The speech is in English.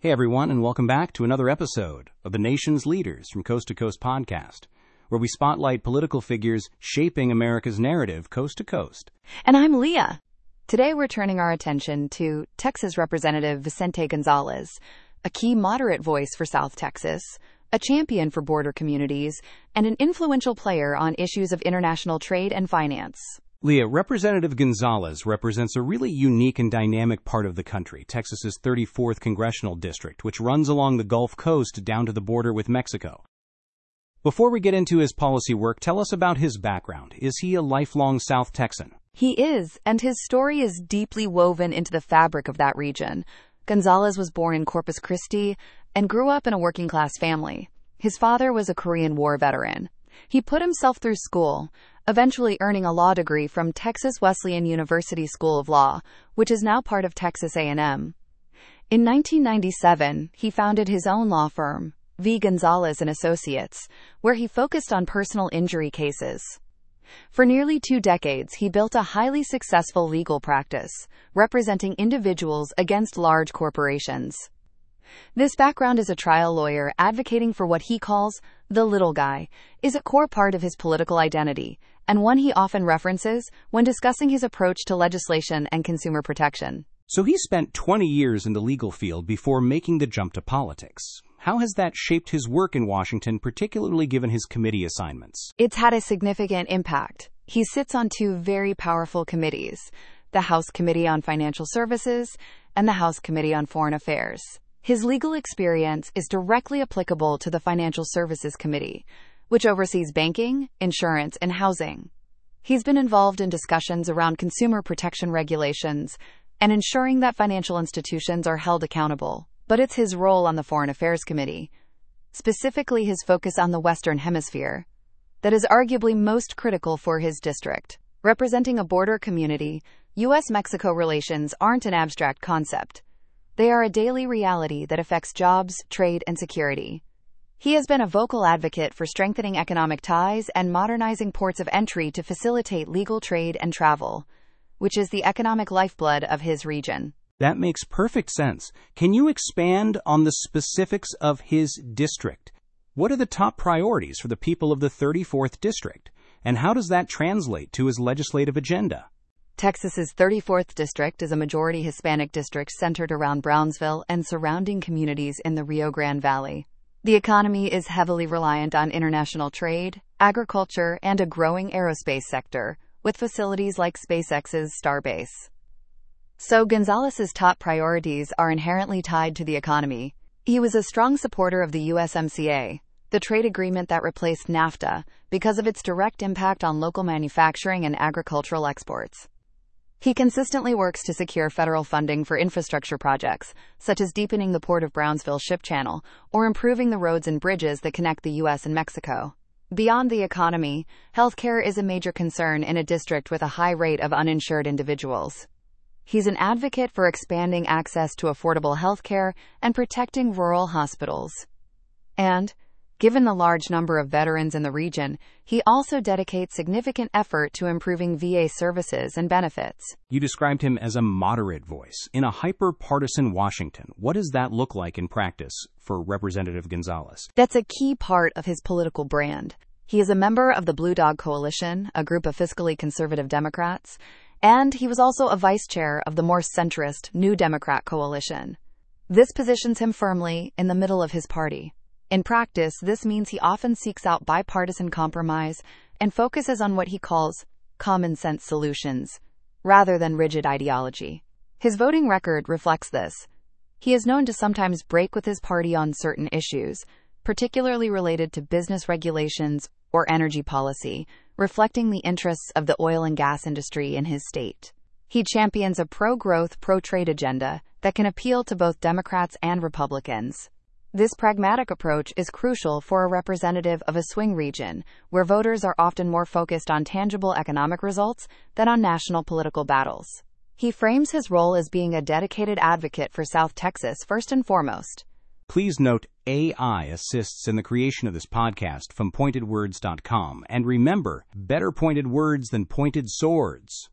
Hey everyone, and welcome back to another episode of the Nation's Leaders from Coast to Coast podcast, where we spotlight political figures shaping America's narrative coast to coast. And I'm Leah. Today we're turning our attention to Texas Representative Vicente Gonzalez, a key moderate voice for South Texas, a champion for border communities, and an influential player on issues of international trade and finance. Leah, Representative Gonzalez represents a really unique and dynamic part of the country, Texas's 34th Congressional District, which runs along the Gulf Coast down to the border with Mexico. Before we get into his policy work, tell us about his background. Is he a lifelong South Texan? He is, and his story is deeply woven into the fabric of that region. Gonzalez was born in Corpus Christi and grew up in a working-class family. His father was a Korean War veteran. He put himself through school, eventually earning a law degree from Texas Wesleyan University School of Law, which is now part of Texas A&M. In 1997, he founded his own law firm, V. Gonzalez and Associates, where he focused on personal injury cases. For nearly 2 decades, he built a highly successful legal practice, representing individuals against large corporations. This background as a trial lawyer advocating for what he calls the little guy is a core part of his political identity, and one he often references when discussing his approach to legislation and consumer protection. So he spent 20 years in the legal field before making the jump to politics. How has that shaped his work in Washington, particularly given his committee assignments? It's had a significant impact. He sits on 2 very powerful committees, the House Committee on Financial Services and the House Committee on Foreign Affairs. His legal experience is directly applicable to the Financial Services Committee, which oversees banking, insurance, and housing. He's been involved in discussions around consumer protection regulations and ensuring that financial institutions are held accountable. But it's his role on the Foreign Affairs Committee, specifically his focus on the Western Hemisphere, that is arguably most critical for his district. Representing a border community, U.S.-Mexico relations aren't an abstract concept. They are a daily reality that affects jobs, trade, and security. He has been a vocal advocate for strengthening economic ties and modernizing ports of entry to facilitate legal trade and travel, which is the economic lifeblood of his region. That makes perfect sense. Can you expand on the specifics of his district? What are the top priorities for the people of the 34th District? And how does that translate to his legislative agenda? Texas's 34th District is a majority Hispanic district centered around Brownsville and surrounding communities in the Rio Grande Valley. The economy is heavily reliant on international trade, agriculture, and a growing aerospace sector, with facilities like SpaceX's Starbase. So Gonzalez's top priorities are inherently tied to the economy. He was a strong supporter of the USMCA, the trade agreement that replaced NAFTA, because of its direct impact on local manufacturing and agricultural exports. He consistently works to secure federal funding for infrastructure projects, such as deepening the Port of Brownsville ship channel or improving the roads and bridges that connect the U.S. and Mexico. Beyond the economy, healthcare is a major concern in a district with a high rate of uninsured individuals. He's an advocate for expanding access to affordable healthcare and protecting rural hospitals. And, given the large number of veterans in the region, he also dedicates significant effort to improving VA services and benefits. You described him as a moderate voice in a hyper-partisan Washington. What does that look like in practice for Representative Gonzalez? That's a key part of his political brand. He is a member of the Blue Dog Coalition, a group of fiscally conservative Democrats, and he was also a vice chair of the more centrist New Democrat Coalition. This positions him firmly in the middle of his party. In practice, this means he often seeks out bipartisan compromise and focuses on what he calls common sense solutions, rather than rigid ideology. His voting record reflects this. He is known to sometimes break with his party on certain issues, particularly related to business regulations or energy policy, reflecting the interests of the oil and gas industry in his state. He champions a pro-growth, pro-trade agenda that can appeal to both Democrats and Republicans. This pragmatic approach is crucial for a representative of a swing region, where voters are often more focused on tangible economic results than on national political battles. He frames his role as being a dedicated advocate for South Texas first and foremost. Please note AI assists in the creation of this podcast from pointedwords.com. And remember, better pointed words than pointed swords.